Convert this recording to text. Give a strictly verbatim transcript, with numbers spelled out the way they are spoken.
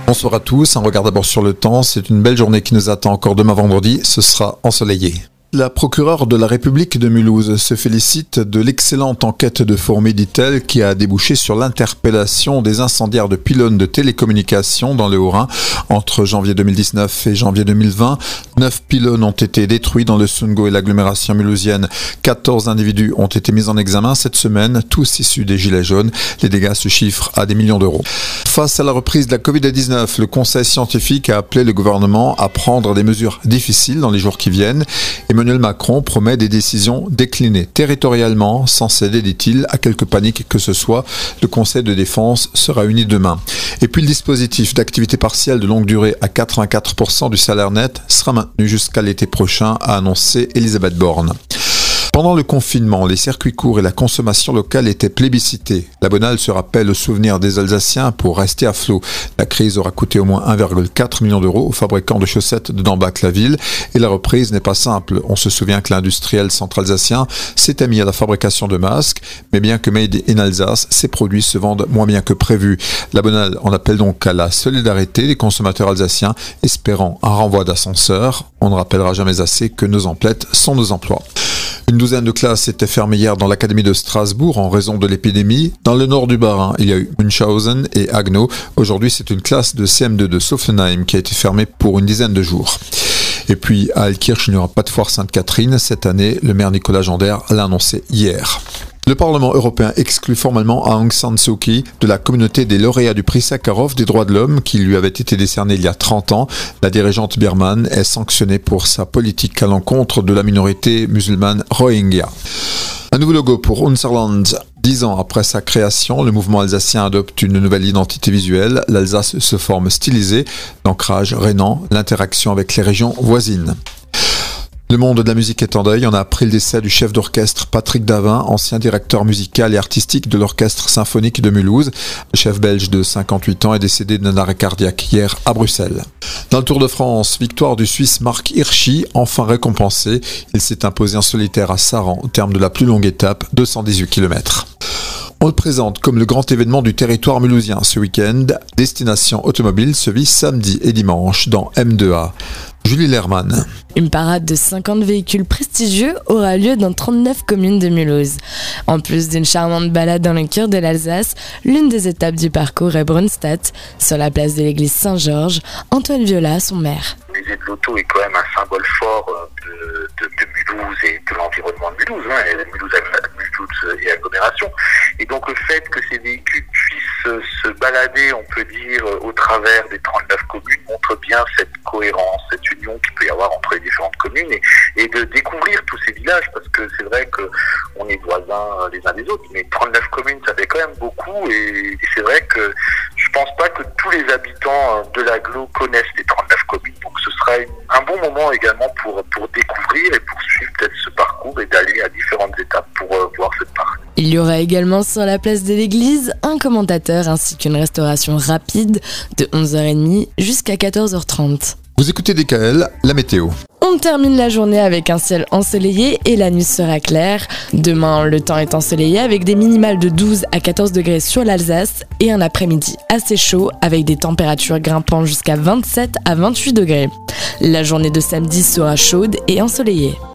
Bonsoir à tous, un regard d'abord sur le temps. C'est une belle journée qui nous attend encore demain vendredi. Ce sera ensoleillé. La procureure de la République de Mulhouse se félicite de l'excellente enquête de Fourmi, dit-elle, qui a débouché sur l'interpellation des incendiaires de pylônes de télécommunications dans le Haut-Rhin entre janvier deux mille dix-neuf et janvier deux mille vingt. Neuf pylônes ont été détruits dans le Sundgau et l'agglomération mulhousienne. quatorze individus ont été mis en examen cette semaine, tous issus des Gilets jaunes. Les dégâts se chiffrent à des millions d'euros. Face à la reprise de la covid dix-neuf, le Conseil scientifique a appelé le gouvernement à prendre des mesures difficiles dans les jours qui viennent. Emmanuel Macron promet des décisions déclinées territorialement, sans céder, dit-il, à quelque panique que ce soit. Le Conseil de défense sera uni demain. Et puis le dispositif d'activité partielle de longue durée à quatre-vingt-quatre pour cent du salaire net sera maintenu jusqu'à l'été prochain, a annoncé Elisabeth Borne. Pendant le confinement, les circuits courts et la consommation locale étaient plébiscités. La Bonale se rappelle au souvenir des Alsaciens pour rester à flot. La crise aura coûté au moins un virgule quatre million d'euros aux fabricants de chaussettes de Dambach-la-Ville et la reprise n'est pas simple. On se souvient que l'industriel centre-alsacien s'était mis à la fabrication de masques, mais bien que made in Alsace, ces produits se vendent moins bien que prévu. La Bonale en appelle donc à la solidarité des consommateurs alsaciens, espérant un renvoi d'ascenseur. On ne rappellera jamais assez que nos emplettes sont nos emplois. Une douzaine de classes étaient fermées hier dans l'académie de Strasbourg en raison de l'épidémie. Dans le nord du Bas-Rhin, il y a eu Münchhausen et Haguenau. Aujourd'hui, c'est une classe de C M deux de Sopfenheim qui a été fermée pour une dizaine de jours. Et puis, à Altkirch, il n'y aura pas de foire Sainte-Catherine cette année. Le maire Nicolas Gendère l'a annoncé hier. Le Parlement européen exclut formellement Aung San Suu Kyi de la communauté des lauréats du prix Sakharov des droits de l'homme qui lui avait été décerné il y a trente ans. La dirigeante birmane est sanctionnée pour sa politique à l'encontre de la minorité musulmane Rohingya. Un nouveau logo pour Unserland. Dix ans après sa création, le mouvement alsacien adopte une nouvelle identité visuelle. L'Alsace se forme stylisée, l'ancrage rhénan, l'interaction avec les régions voisines. Le monde de la musique est en deuil. On a appris le décès du chef d'orchestre Patrick Davin, ancien directeur musical et artistique de l'Orchestre symphonique de Mulhouse. Le chef belge de cinquante-huit ans est décédé d'un arrêt cardiaque hier à Bruxelles. Dans le Tour de France, victoire du Suisse Marc Hirschi, enfin récompensé. Il s'est imposé en solitaire à Saran au terme de la plus longue étape, deux cent dix-huit kilomètres. On le présente comme le grand événement du territoire mulhousien ce week-end. Destination automobile se vit samedi et dimanche dans M deux A. Julie Lerman. Une parade de cinquante véhicules prestigieux aura lieu dans trente-neuf communes de Mulhouse. En plus d'une charmante balade dans le cœur de l'Alsace, l'une des étapes du parcours est Brunstadt, sur la place de l'église Saint-Georges. Antoine Viola, son maire. Le musée de l'auto est quand même un symbole fort de, de, de Mulhouse et de l'environnement de Mulhouse, hein, et Mulhouse, Mulhouse et agglomération. Et donc le fait que ces véhicules puissent se balader, on peut dire, au travers des trente-neuf communes, montre bien cette cohérence, cette union qu'il peut y avoir entre les différentes communes et, et de découvrir tous ces villages, parce que c'est vrai qu'on est voisins les uns des autres, mais trente-neuf communes, ça fait quand même beaucoup, et, et c'est vrai que je pense pas que tous les habitants de l'agglo connaissent les trente-neuf communes, donc ce sera un bon moment également pour, pour découvrir et pour suivre peut-être ce parcours et d'aller à différentes étapes pour euh, voir cette partie. Il y aura également sur la place de l'église un commentateur ainsi qu'une restauration rapide de onze heures trente jusqu'à quatorze heures trente. Vous écoutez D K L, la météo. On termine la journée avec un ciel ensoleillé et la nuit sera claire. Demain, le temps est ensoleillé avec des minimales de douze à quatorze degrés sur l'Alsace et un après-midi assez chaud avec des températures grimpant jusqu'à vingt-sept à vingt-huit degrés. La journée de samedi sera chaude et ensoleillée.